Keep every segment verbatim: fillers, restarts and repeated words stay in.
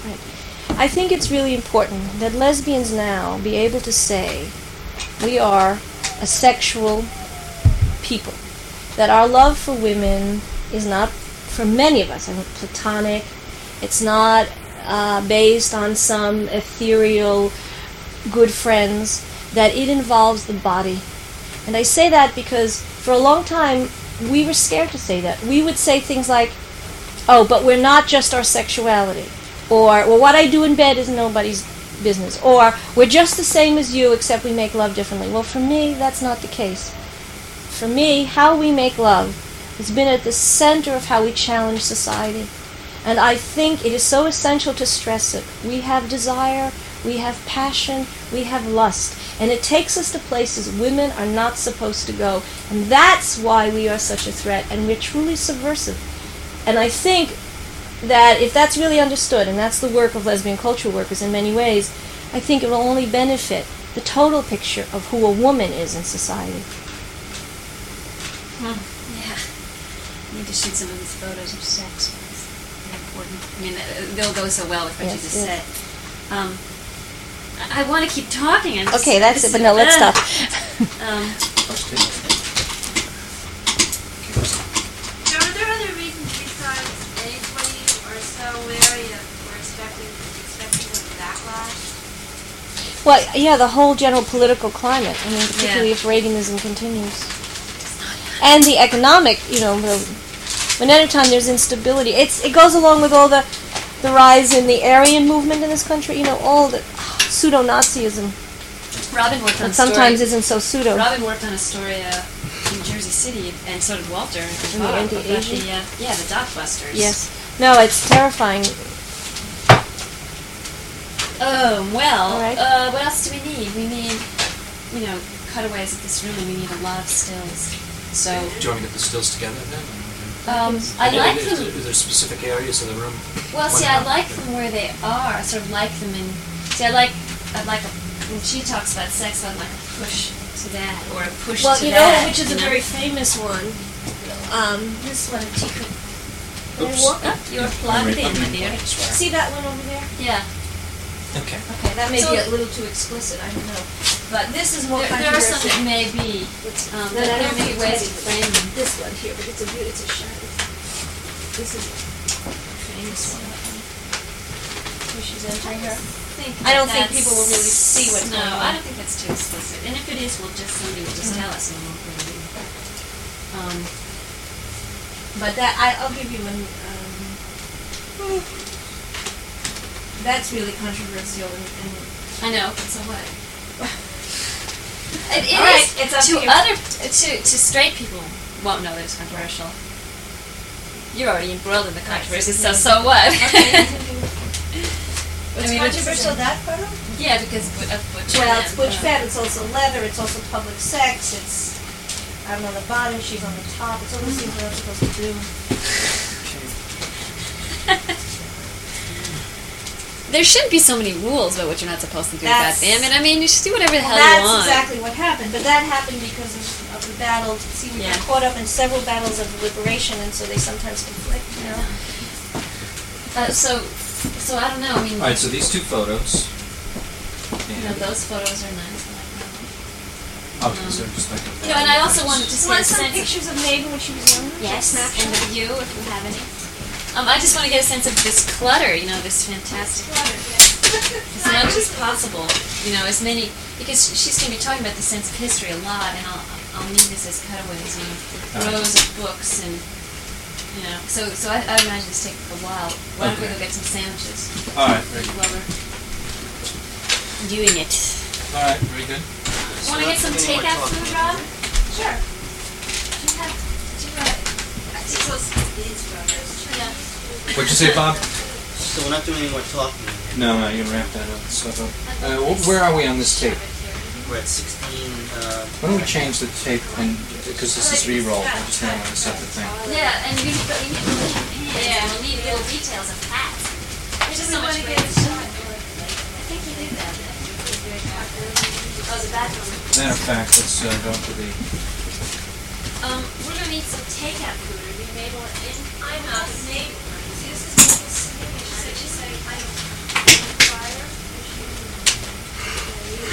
Right. I think it's really important that lesbians now be able to say we are a sexual people, that our love for women is not, for many of us, I think, platonic. It's not uh, based on some ethereal good friends, that it involves the body. And I say that because for a long time we were scared to say that. We would say things like, oh, but we're not just our sexuality. Or, well, what I do in bed is nobody's business. Or, we're just the same as you, except we make love differently. Well, for me, that's not the case. For me, how we make love has been at the center of how we challenge society. And I think it is so essential to stress it. We have desire, we have passion, we have lust. And it takes us to places women are not supposed to go. And that's why we are such a threat, and we're truly subversive. And I think that if that's really understood, and that's the work of lesbian cultural workers in many ways, I think it will only benefit the total picture of who a woman is in society. Hmm. Yeah. I need to shoot some of these photos of sex. It's very important. I mean, they'll go so well with what yes, you just yes. said. Um, I, I want to keep talking. I'm just, okay, that's it, but no, let's uh, stop. um, So are there other reasons besides age why you are so wary of or expecting, expecting a backlash? Well, yeah, the whole general political climate. I mean, particularly yeah. if Reaganism continues. And the economic, you know, the, when anytime there's instability, it's it goes along with all the the rise in the Aryan movement in this country, you know, all the oh, pseudo-Nazism. Robin worked on that sometimes story. isn't so pseudo. Robin worked on a story uh, in Jersey City, and so did Walter. And the anti-Asian? The, uh, yeah, the Dockbusters. Yes. No, it's terrifying. Oh, well, all right. uh, what else do we need? We need, you know, cutaways of this room, and we need a lot of stills. So. Do you want to get the stills together then? Um, I and like is, them. Is there specific areas of the room? Well, see, I like them where they are. I sort of like them in. See, I like, I'd like a. When she talks about sex, I'd like a push to that, or a push well, to you that. know, which is you a know? very famous one. Um, this one, Tika. Oops. Walk up. You're plugged in, my dear. See that one over there? Yeah. Okay. Okay, that may So be a little too explicit. I don't know. But this is more There, there are some controversial. that may be. Um, No, but no, I there don't may think be ways it's to frame them. this one here, but it's a beauty. It's a shiny. This is a famous one. Where she's entering her. Think I don't think that's- people will really see what's no, going on. I don't think that's too explicit. And if it is, we'll just somebody will just tell us and we won't really. Um, But that I, I'll give you an. Um, that's really controversial, and, and I know. So what? It, it All right, is it's up to to you. other to to straight people won't know that it's controversial. You're already embroiled in the controversy, so so what? Okay. I mean, it's- controversial that photo? Yeah, because of butch. Well, it's and, butch uh, fat. It's also leather. It's also public sex. It's I'm on the bottom. She's on the top. It's all those things we're not supposed to do. There shouldn't be so many rules about what you're not supposed to do. That's- Goddamn it! I mean, you should do whatever the Well, hell you that's want. exactly what happened. But that happened because of, of the battle. See, we Yeah. got caught up in several battles of liberation, and so they sometimes conflict. You know. Uh, so, so I don't know. I mean, All right. So these two photos. you know, And, those photos are nice. I like them. oh, these are just like. A You know, and I also wanted to You see want a some sense of pictures of Maven when she was young? yes, and Snapshot. of you if you have any. Um, I just want to get a sense of this clutter. You know, this fantastic. As much as possible, you know, as many, because she's going to be talking about the sense of history a lot, and I'll, I'll need this as cutaways, you know, rows of books, and, you know, so so I, I imagine this take a while. Why don't we go Okay. get some sandwiches All right. Very good. while we're doing it? All right. Very good. Want to get some takeout food, Rob? Sure. Do you have, do you have, I think those these photos. yeah. What'd you say, Bob? So we're not doing any more talking. No, no. You can wrap that up. Stuff up. Uh, wh- where are we on this tape? We're at sixteen. Uh, Why don't we change the tape and because this is re-roll? I just want to set the thing. Yeah, and we, but we need, yeah, we'll need little details of hats. There's just so much great stuff. I think you did that. Oh, the bathroom. Matter of fact, let's uh, go to the. Um, we're gonna need some takeout food. Are you able in? I'm not. Maven. See, this is Maven's signature. So just say, I don't.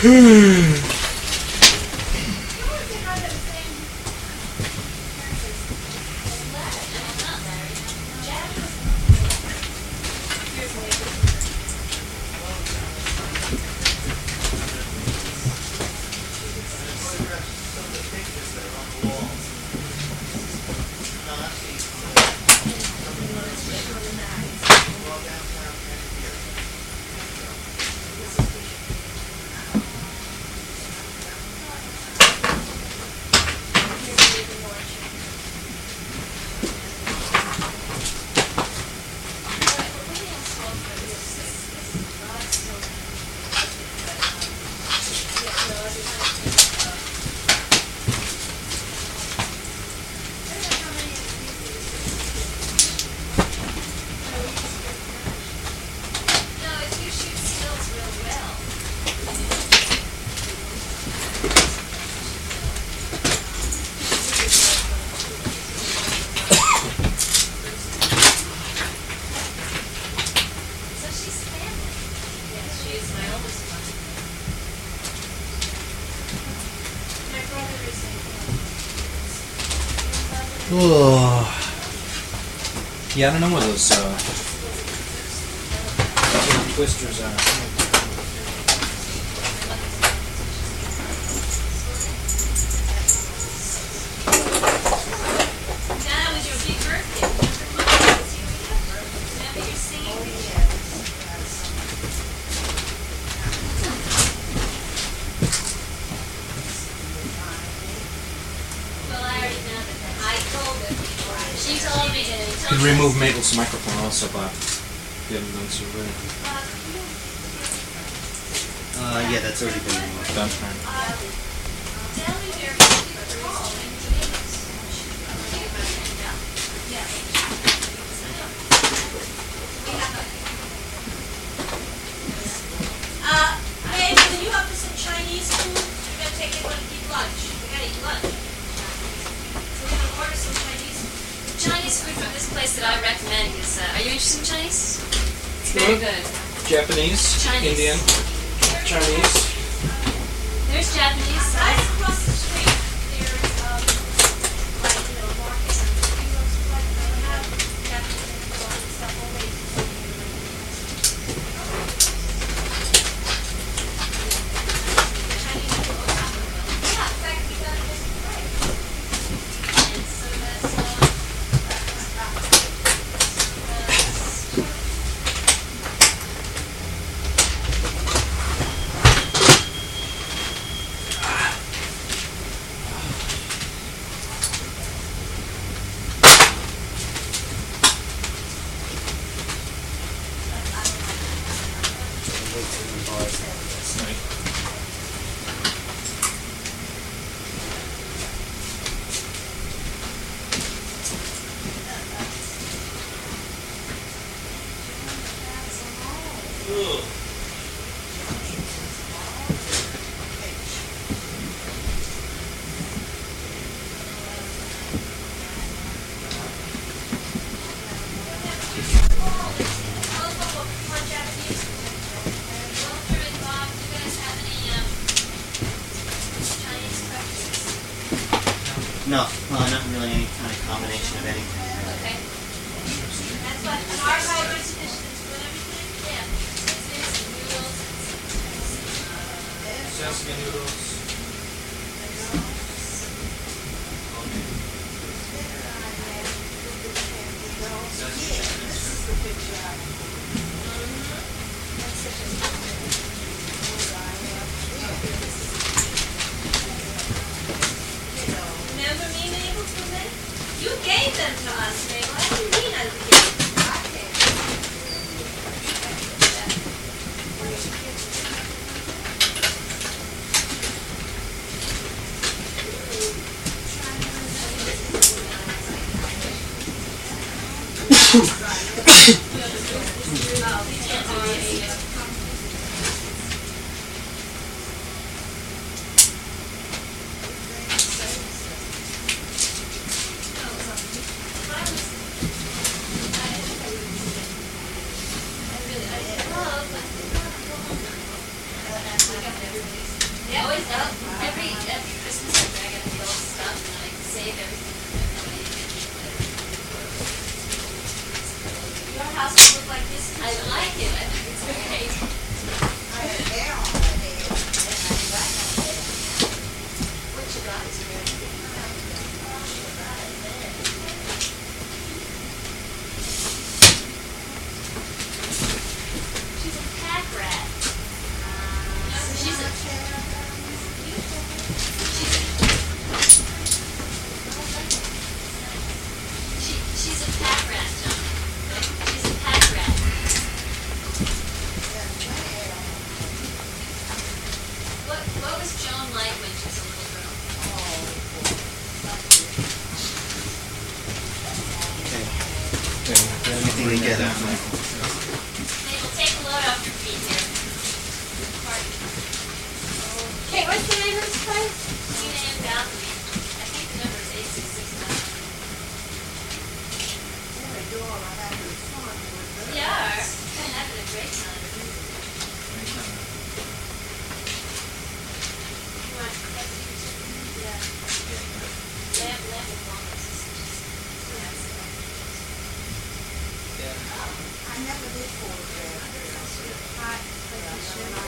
Oh. Yeah, I don't know where those uh, twisters are. That was your big birthday. Remember your singing? Well, I already know that. I told her. She told me to. You can remove Mabel's microphone also, Bob. You haven't done so good. Uh, yeah, that's already been removed. Done, fine. Uh, babe, can you help us some Chinese food? We're gonna take it when we eat lunch. We gotta eat lunch. So we're gonna order some Chinese food. Chinese food from this place that I recommend is. Uh, are you interested in Chinese? It's very good. Japanese, Chinese. Indian, Chinese. There's Japanese. Right across the street, there's, um, like, you know, market and kiosks like that have Japanese and stuff always. Chinese food. Yeah, in fact, we got it this way. And so that's. Uh, No, uh, not really any kind of combination of anything. okay. That's what, an archive exhibition is good, everything? Yeah. It's noodles. Sesame noodles. Remember me, Mabel, from then? You gave them to us, Mabel. What do you mean I gave them? I gave them. I really, I love. They always, uh, every, every Christmas I get a little stuff and I save everything for everybody. Your house will look like this. I like it, I think it's great. What you got? She's a pack rat. She's a She, she's a pack rat, John. She's a pack rat. What what was Joan like when she was a little girl? Okay. Okay, then Anything bring together. it down. Mabel, take the load off your feet here. Party. Okay, what's the name of this place? Tina Ann Balcony. I think the number is eight six six nine. We are. We're having a great time. You want that to yeah. Lamb, lamb with walnuts is just, I never did photograph Hot, like sugar.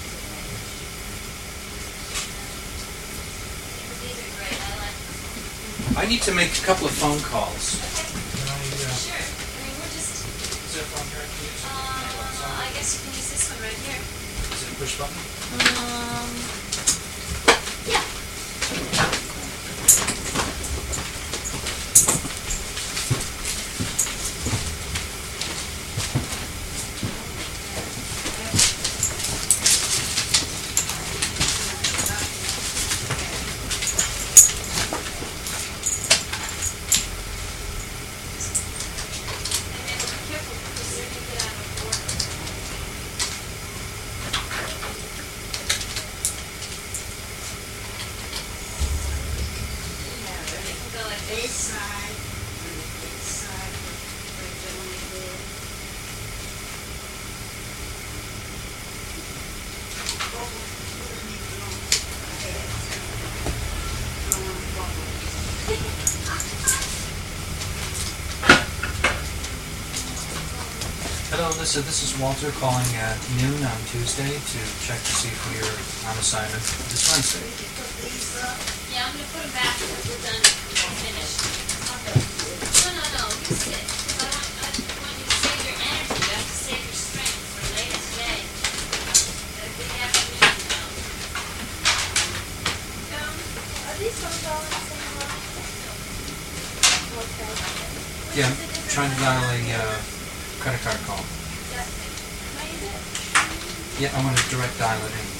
these are great. I like them. I need to make a couple of phone calls. Okay, Can I, uh, sure. I mean, we're just, is there a phone here I can use? uh, I guess you can use this one right here. Is it a push button? Um, yeah. And then be careful because they're gonna get out of order. Go like this this. side, and this side, where the gentleman did. Oh, put me along. I had I want to walk with Hello, Alyssa. This is Walter calling at noon on Tuesday to check to see if we are on assignment this Wednesday. you. Put these up. Yeah, I'm gonna put them back because we're done. We're finished. No, no, no. You sit. 'Cause I want, I want you to save your energy. You have to save your strength for later today. Got a big afternoon now. Um, are these phones all in the same line? Okay. Yeah, I'm trying to dial a uh, credit card call. Can I use it? Yeah, I want to direct dial it in.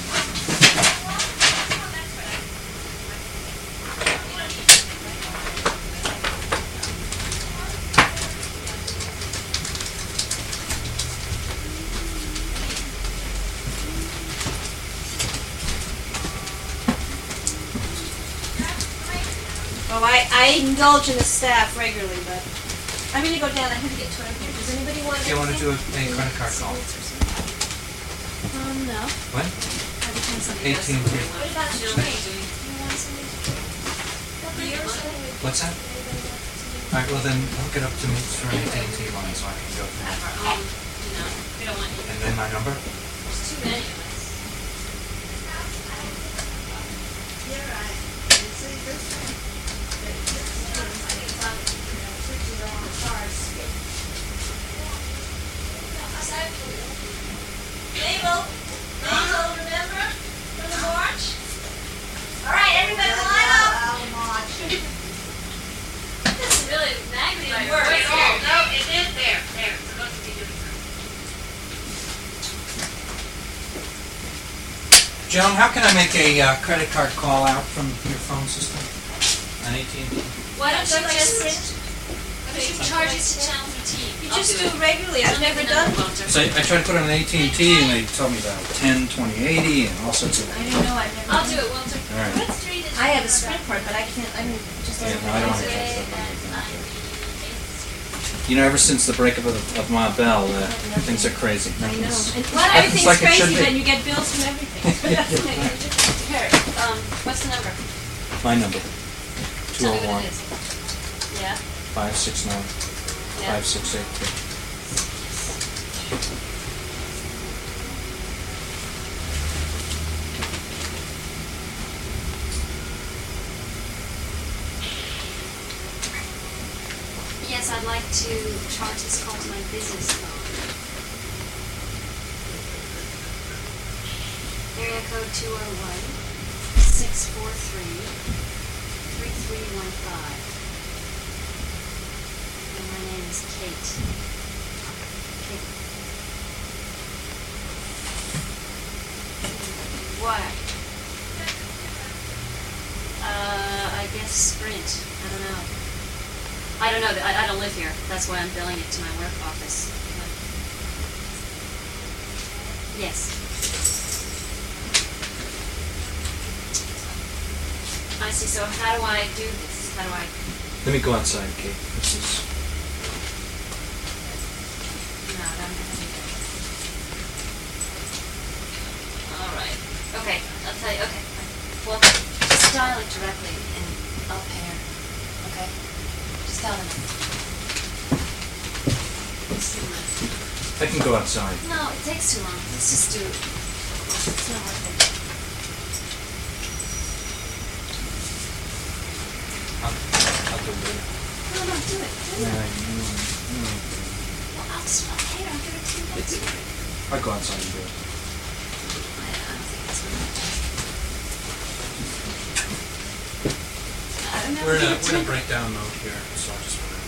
Oh, I, I indulge in the staff regularly, but I'm gonna go down. I have to get to it here. Does anybody want? Do you want to do a, anything? a credit card call? Um, no. When? eighteen. What about Jillian? Do you want somebody to do it? Yours? What's that? All right, well then hook it up to me through an A T and T line so I can go through Have it. our own, you know, we don't want you. And then my number? There's too many of us. Here I, you see this one? Switch it on the card stick. Mabel? Mabel, remember? From the march? All right, everybody line up. I'll march. This is really magnified. Work. Right Oh, here. no, it is there. There. It's supposed to be doing Joan, how can I make a uh, credit card call out from your phone system on A T and T? Why don't you Don't you just, print? why don't you charge it to Channel thirteen? You I'll just do do it. it regularly. I've Tell me never the done number, it. Walter. So I, I tried to put it on A T and T and they told me about ten, twenty, eighty and all sorts of. I didn't know. I've never. I'll do it, Walter. All right. What street is I have a sprint card, but I can't. I mean, just. Yeah, no, I don't want to Way touch that. at ninety-eighth Street. You know, ever since the breakup of, of Ma Bell, uh, things are crazy. I know. Nothing's- And when It's everything's like it should crazy, be. then you get bills from everything. Here, um, what's the number? My number, two Tell me oh what one, it is. Yeah, five six nine, yeah. five six eight two. Yes, I'd like to charge this call to my business phone. Area code two oh one, six four three, three three one five. And my name is Kate. Kate. What? Uh, I guess Sprint. I don't know. I don't know. I, I don't live here. That's why I'm billing it to my work office. But yes. I see. So how do I do this? How do I? Let me go outside, Kate. This is. No, I don't have to do that. All right. Okay. I'll tell you. Okay. Well, just dial it directly, and I'll pay her. Okay. Just dial the number. Just do it. I can go outside. No, it takes too long. Let's just do it. It's not worth it. I'll, I'll do it. No, no, do it. Do Yeah, it. I know, I know. Well, I'll just, I'll pay her. I'll give her two bucks. It's- for it. I'll go outside and do it. I, I don't think it's worth it. I don't know. We're in a, give it we're in a to- breakdown mode here, so I just want to.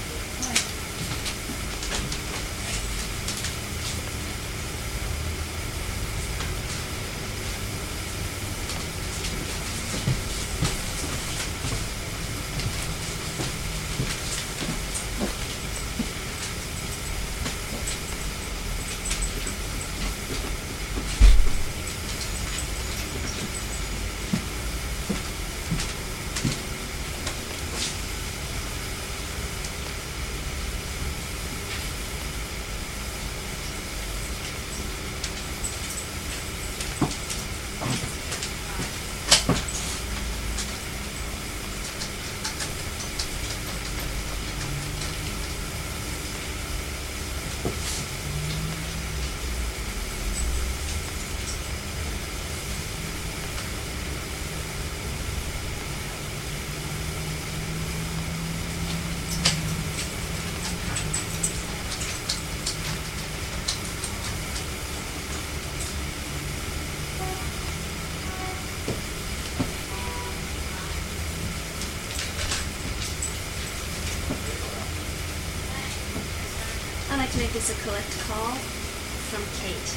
I'd like to make this a collect call from Kate.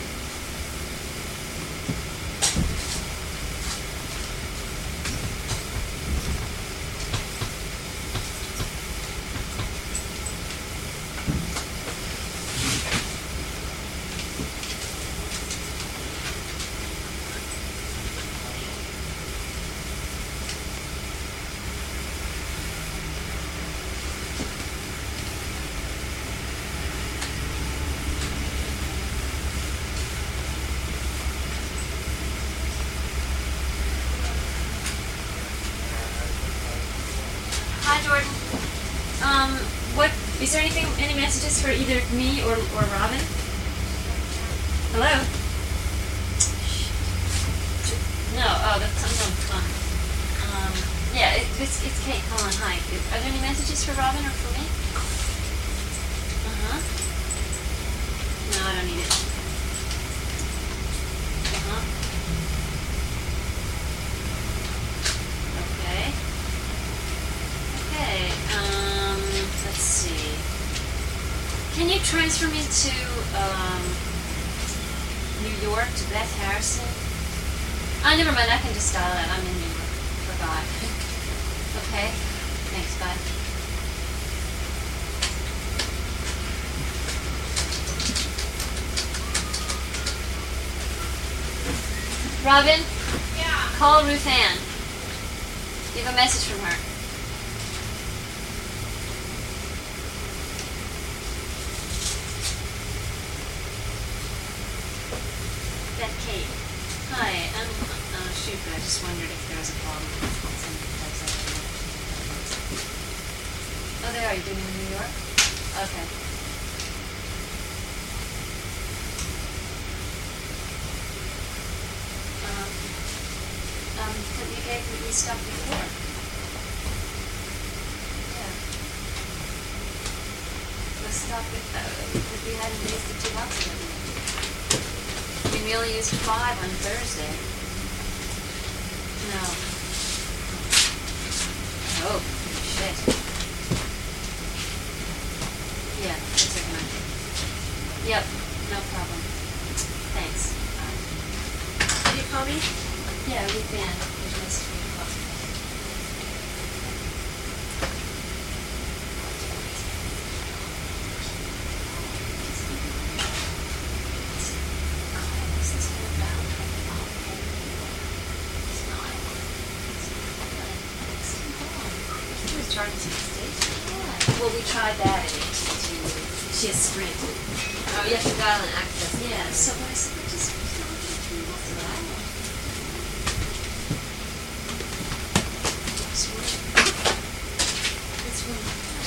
Hi, Jordan. Um, what, is there anything, any messages for either me or, or Robin? Hello? No, oh, that's something on the phone. Um, yeah, it, it's, it's Kate. Hold on, hi. Are there any messages for Robin or for me? Uh-huh. No, I don't need it. Uh-huh. Okay. Okay, um, let's see. Can you transfer me to, um, New York, to Beth Harrison? Ah, never mind, I can just dial that. I'm in New York. Forgot. Okay. Thanks, bye. Robin, Yeah. call Ruth Ann. You have a message from her. Hi, I'm, uh, shoot, but I just wondered if there was a problem with some types of Oh, they are. You doing them in New York? Okay. Um, um, but you gave me these stuff before. Yeah. The stuff that, uh, that we hadn't used the two boxes of them. I mean, we only used five on Thursday. No. Oh, shit. Yeah, that's it, man. Yep, no problem. Thanks. Bye. Did you call me? Yeah, we've been. We've missed three o'clock. What's this all about? It's not. It's too long. She was charging sixty. Yeah. Well, we tried that at A T and T. She has Sprint. Oh, you have to dial and access. Yeah, so I said, well, just put it on the three months of that. It's one. It's one.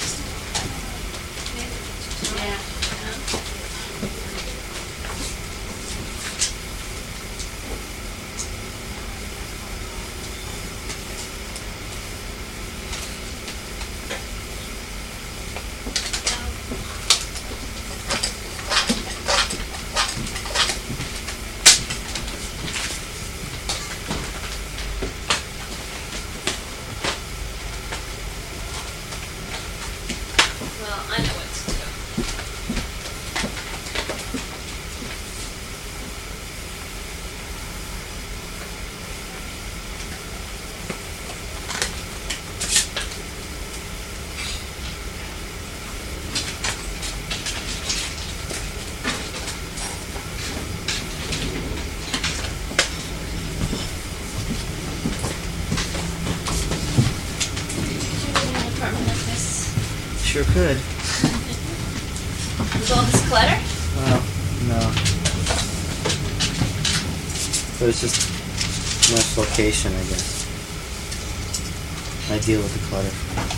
Yeah. Well, I know what to do. Could you live in an apartment like this? Sure could. With all this clutter? Well, no. But it's just nice location, I guess. I deal with the clutter.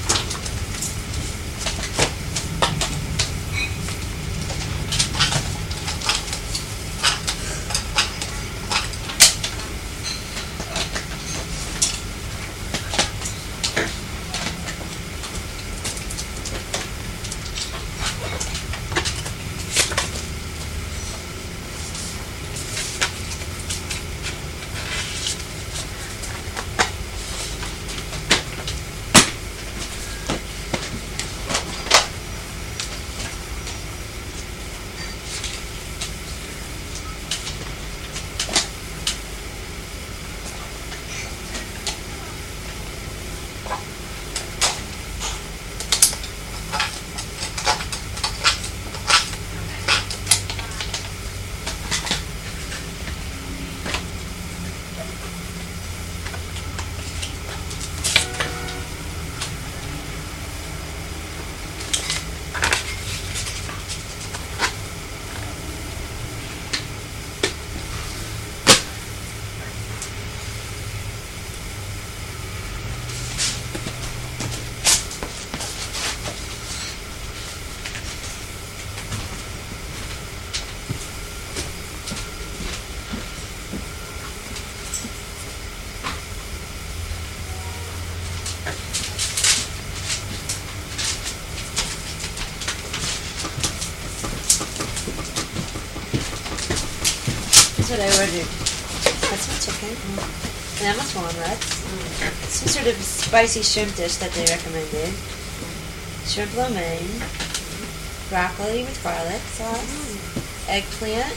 That's what I ordered. That's not chicken. And that was walnuts. Some sort of spicy shrimp dish that they recommended. Shrimp lo mein. Broccoli with garlic sauce. Eggplant.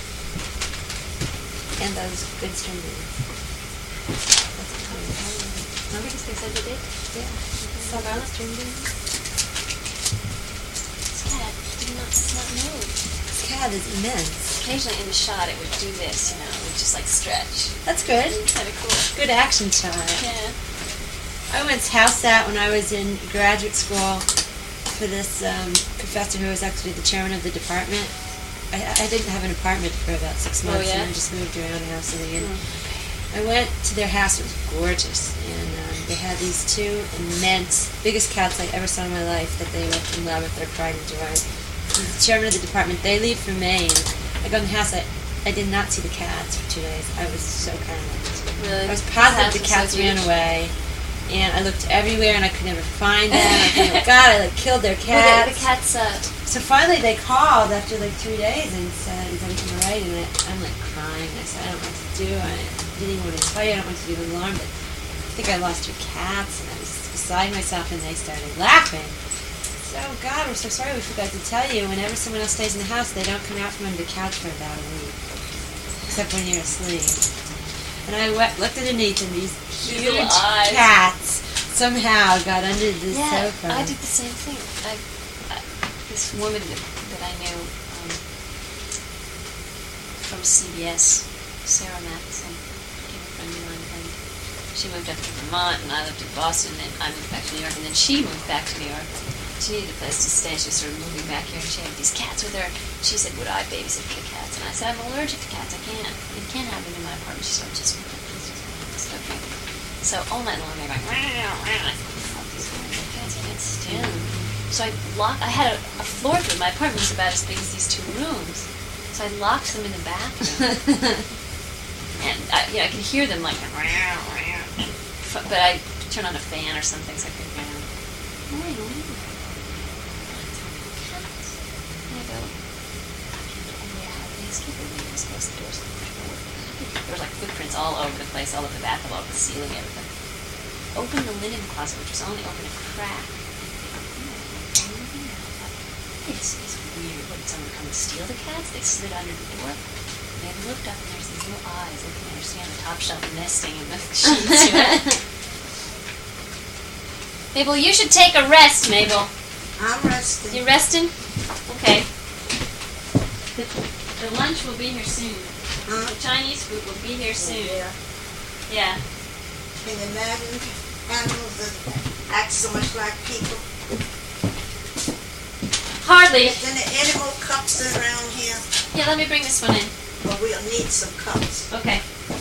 And those good string beans. That's what I ordered. Remember just they said they did? Yeah. Some garlic string beans. This cat did not, does not move. This cat is immense. Occasionally in the shot it would do this, you know, it would just like stretch. That's good. Kind of cool. Good action shot. Yeah. I once house sat when I was in graduate school for this um, professor who was actually the chairman of the department. I, I didn't have an apartment for about six Oh, months, yeah? and I just moved around house sitting. And Mm. I went to their house. It was gorgeous, and um, they had these two immense, biggest cats I ever saw in my life. That they lived in love with their pride and joy. The chairman of the department. They leave for Maine. I go in the house. I, I did not see the cats for two days. I was so panicked. Really? I was positive This the house cats is so ran huge. away, and I looked everywhere and I could never find them. I thought, oh God, I like killed their cats. Well, the, the cats, uh, So finally they called after like three days and said, is everything all right? And I, I'm like crying. I said, I don't know what to do. I didn't even want to tell you. I don't want to be alarmed, but I think I lost your cats. And I was beside myself and they started laughing. So, oh God, we're so sorry we forgot to tell you. Whenever someone else stays in the house, they don't come out from under the couch for about a week. Except when you're asleep. And I went, looked underneath and these huge Little eyes. cats somehow got under the yeah, sofa. I did the same thing. I, I, this woman that, that I knew um, from C B S, Sarah Matheson, became a friend of mine, and she moved up to Vermont, and I lived in Boston, and I moved back to New York, and then she moved back to New York. She needed a place to stay. She was sort of moving back here, and she had these cats with her. She said, would I babysit the cats? And I said, I'm allergic to cats. I can't. You can't have them in my apartment. She said, just please, just please. Okay. So all night long, they're like, meow, meow. I thought, fuck these fucking cats, I can't stand them. So I locked, I had a, a floor to it. My apartment was about as big as these two rooms. So I locked them in the bathroom. And I, you know, I could hear them like, meow, meow. But I turned on a fan or something so I couldn't hear them. Why, why? There was like footprints all over the place, all over the bathroom, all over the ceiling, everything. Opened the linen closet, which was only open a crack. This is weird. What, did someone come and steal the cats? They slid under the door. And they looked up and there's these little eyes looking at her, see on the top shelf nesting in the sheets. You know? Mabel, you should take a rest, Mabel. I'm resting. You resting? Okay. The, the lunch will be here soon. Huh? The Chinese food will be here soon. Yeah. Yeah. Can you imagine animals that act so much like people? Hardly. Is there any animal cups around here? Yeah, let me bring this one in. Well, we'll need some cups. Okay.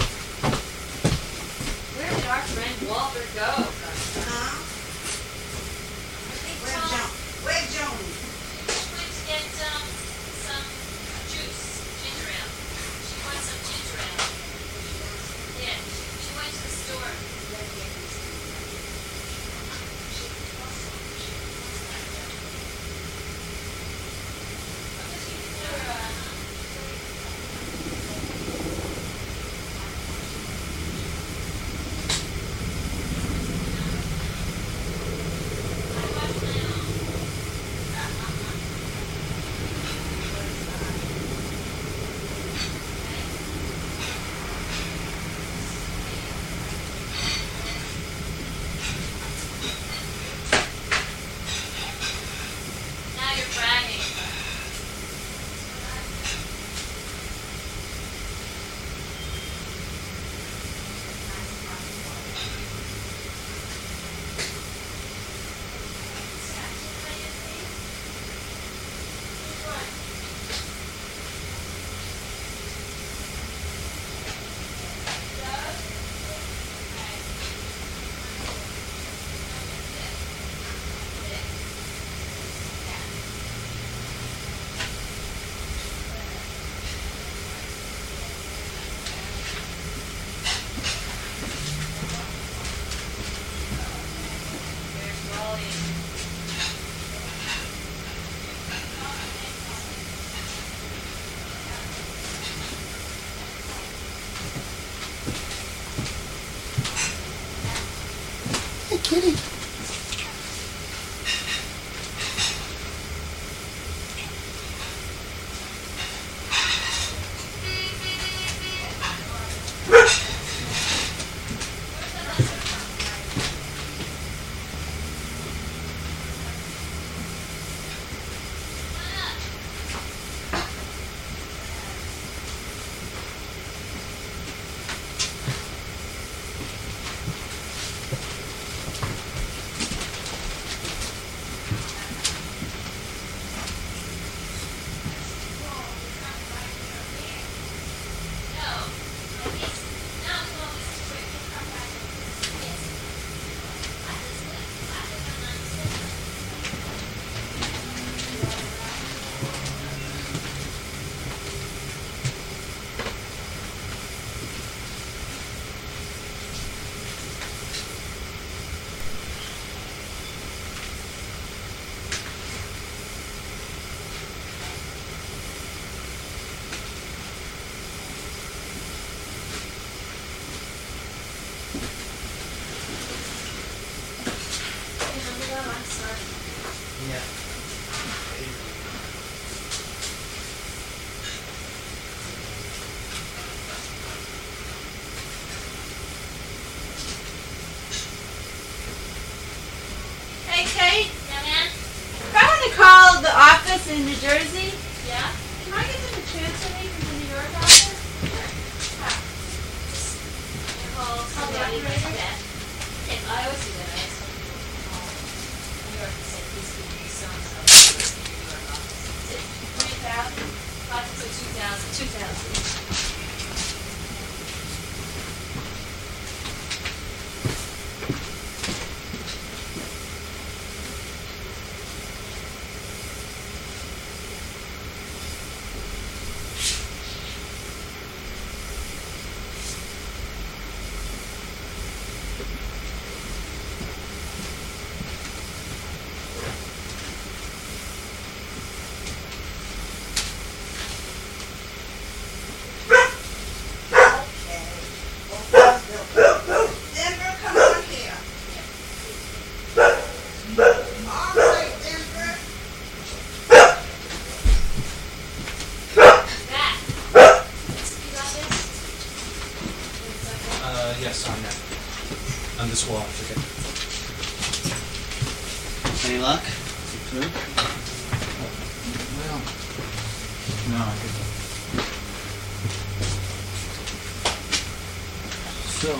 Where did our friend Walter go? Huh? Where's Joan? Where's Joan? She went to get um, some juice, ginger ale. She wants some ginger ale. Yeah, she went to the store. Now you're bragging. There's Wally. Hey, kitty. Lois in New Jersey? Yeah? Can I get them to transfer me from the New York office? How? Call Call the somebody like operator? that. Okay, I always do that. I always tell people to call New York and say, please give me so-and-so. Please give me New York office. Three thousand? Five to two thousand. Two thousand. Denver, come on here. All right, Denver. Matt! You got this? Uh, yes, on that. On this wall, I forget. Any luck? Through? Well, no, I think. So.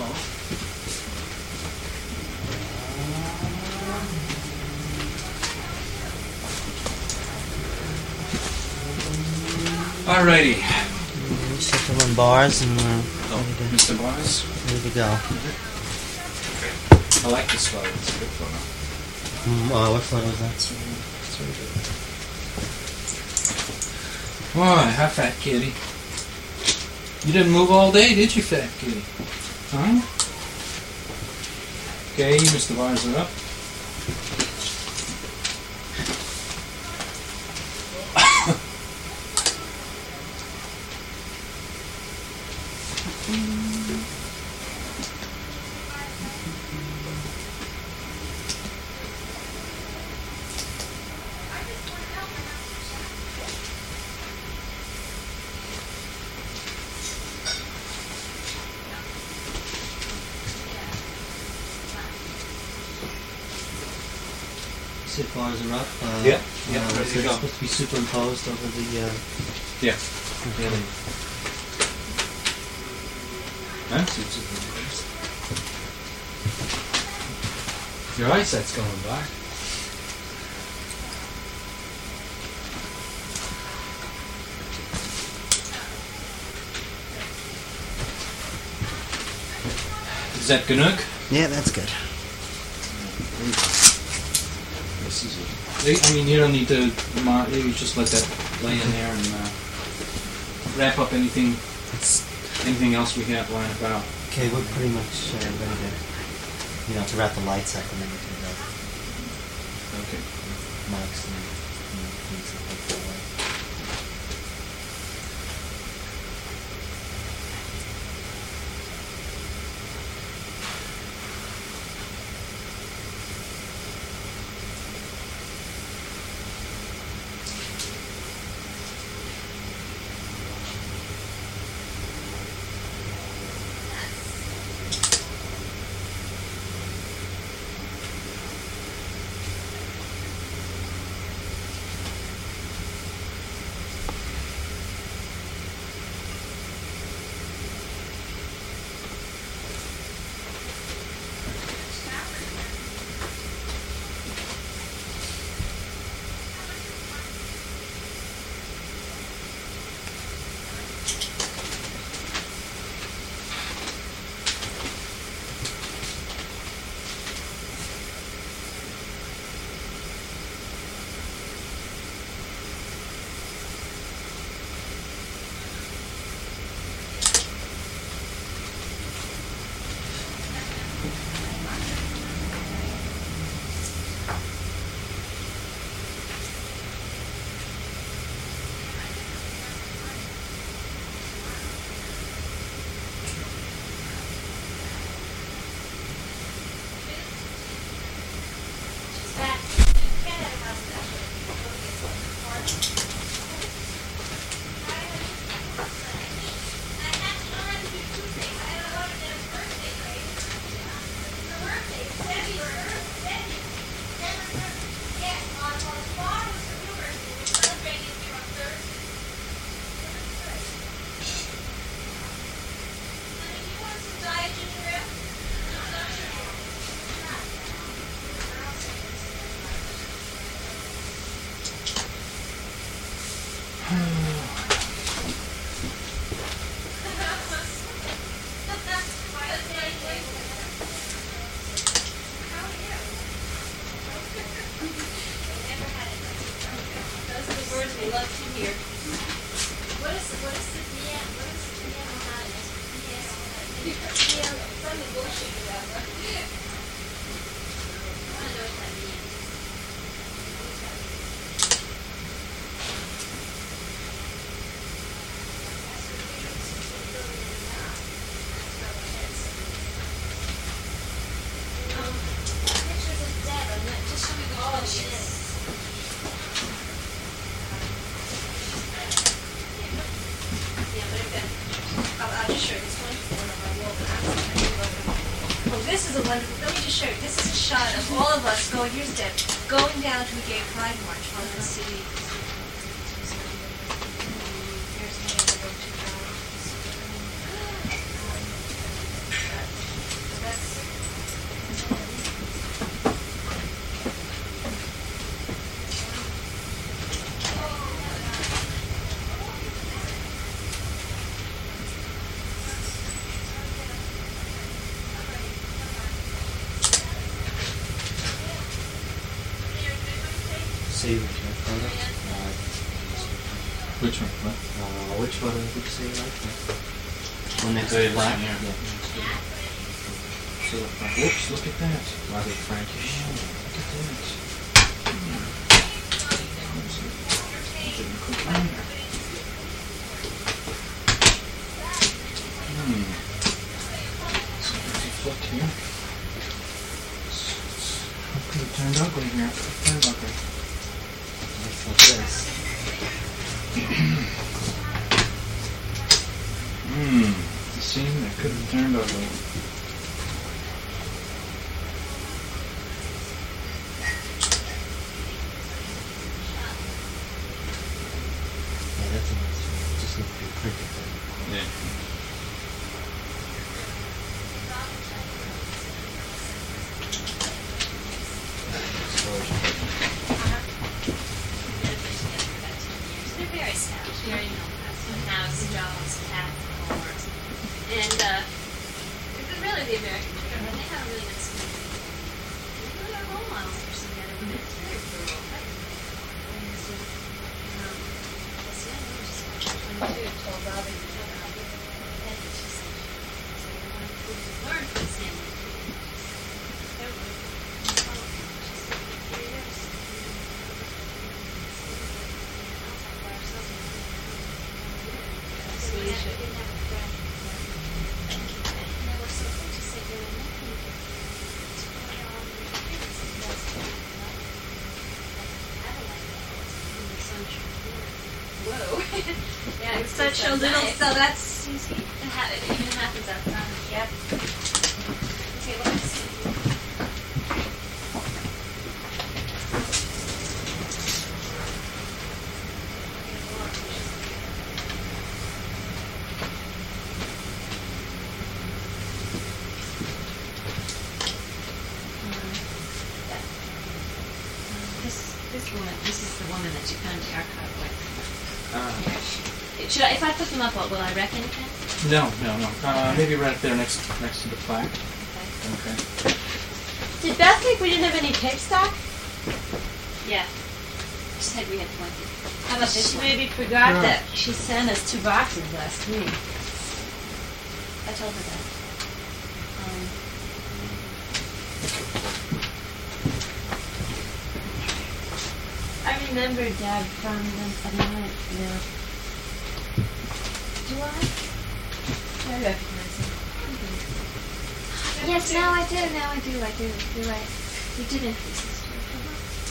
Alrighty. Set them on bars and we're Oh, ready, to, Mister Bars. ready to go. I like this photo. It's a good photo. Mm, uh, what photo is that? It's very good. Boy, hi, fat kitty. You didn't move all day, did you, fat kitty? Huh? Okay, Mister Bars are up. Sit bars are up. Uh, Yeah, yeah, uh, ready to they're go. supposed to be superimposed over the. Uh, Yeah. okay. Huh? It's- it's- Your eyesight's going black. Is that Ganuk? Yeah, that's good. This is it. I mean, you don't need to. mo- You just let that lay in there and uh, wrap up anything, It's, anything else we have lying about. okay, we're pretty much uh, ready to, you know, to wrap the lights up and then we can go. Okay. Mics and, you know, things like that. I'm the bullshit whatever. I want to know what that means. Pictures of Deb, and that- just show me which one she is. Yeah, but again, I'll, I'll just show you this one. One of our wall maps. Oh, this is a wonderful. Let me just show you. This is a shot of all of us going. Here's Deb going down to a gay pride march on the city. Here's me as I go to the. That's. Save it, my photo. Uh, Which one? What? uh, which photo did you say you liked? One next Oh, to yeah, the black? this one, yeah. Yeah. So, uh, whoops, look at that. Robert Frankish. Oh, look at that. Hmm. Didn't cook either. Hmm. So there's a foot here. It could have turned ugly here. It could have turned ugly. Looks like this. Hmm. The scene that could have turned ugly. Yeah, that's a nice one. Just look pretty printed there. Yeah. Explosion. They're very sad, very middle class. House, dogs, cats, horse. And uh, they're really the American children. They have a really nice community. They're really our role models for some of the other women. It's very rural. And so, um, this young woman just twenty-two told Robin to tell her how big her head was. She said, so you want to learn from this family. Don't worry. She's three years. So we had- we didn't have a friend. And they were so good. She said, "You're nothing but to put on your kids and that's what you like." Like Adelaide, in the sunshine. Whoa. Yeah, it's Such a so little. nice. So that's easy. It, ha- it even happens outside. Yep. Okay, well, let's see. This this woman, this is the woman that you found the archive with. Ah. Here. Should I, if I put them up, what, will I wreck anything? No, no, no. Uh, maybe right up there next next to the plaque. Okay. Okay. Did Beth think we didn't have any cake stock? Yeah. She said we had plenty. How about this She one? maybe forgot Yeah. that she sent us two boxes last week. I told her that. Um, I remember Dad found them at night. Yeah. do I? I recognize them. Yes, now I do. Now I do. I do. You're right. You did introduce this to her.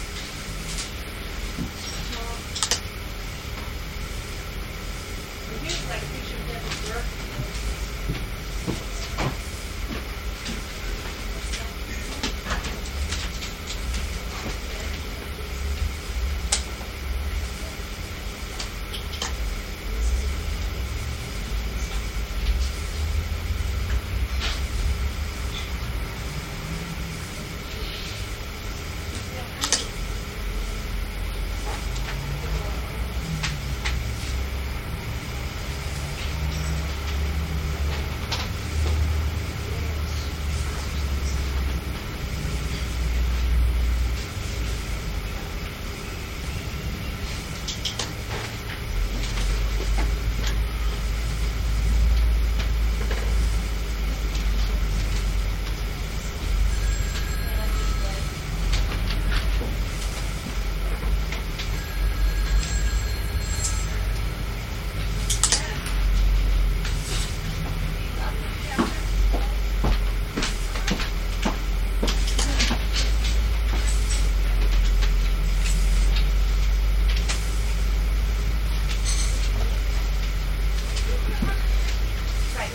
Here's like a picture of Deborah Burke.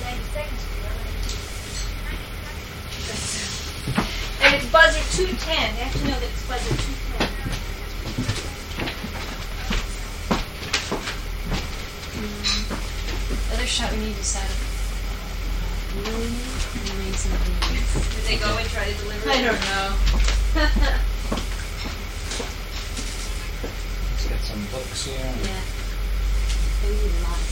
ninety-second Street, not ninety-two. And it's buzzer two ten. They have to know that it's buzzer two ten. The other shot we need to decide. Really amazing things. Did they go and try to deliver it? I don't know. Let's get some books here. Yeah. They need lots.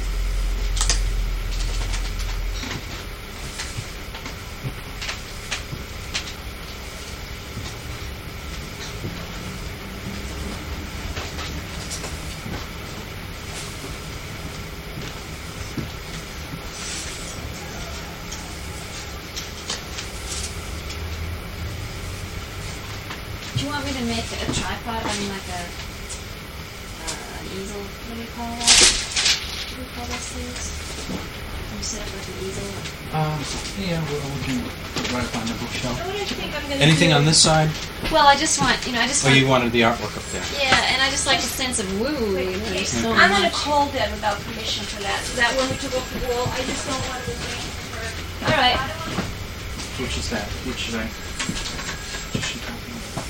Do you want me to make a tripod? I mean, like a uh, an easel. What do you call that? What do you call those things? You set up like an easel. Um, yeah, we, we can right up on the bookshelf. What do you think I'm gonna Anything do? on this side? Well, I just want, you know, I just Oh, want. you wanted the artwork up there. Yeah, and I just like a sense of woo. You know, there's so I'm going to much. call them without permission for that. So that when we took off the wall, I just don't want to arrange for her. All right. Which is that? Which should I? Which is she talking about?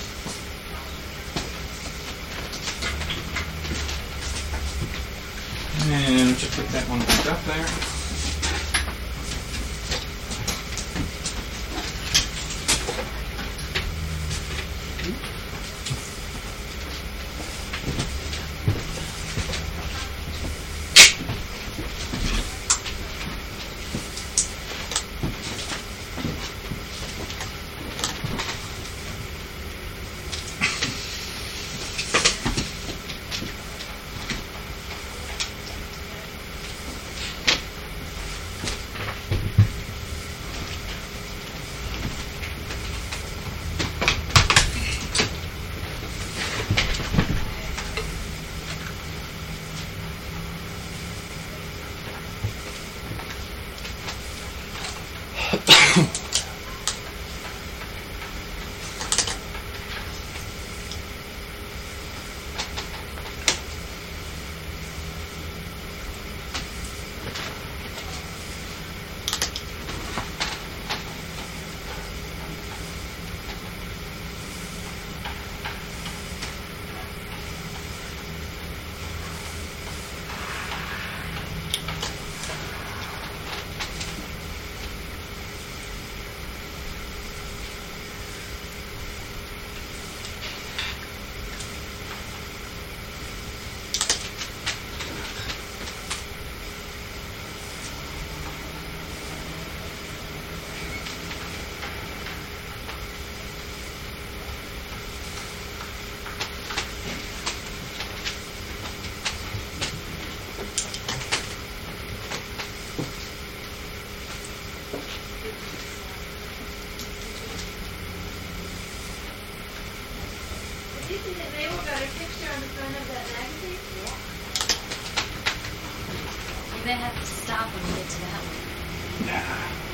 And just put that one back up there. Isn't it they got a picture on the front of that magazine? You're gonna have to stop when we get to that one. Nah.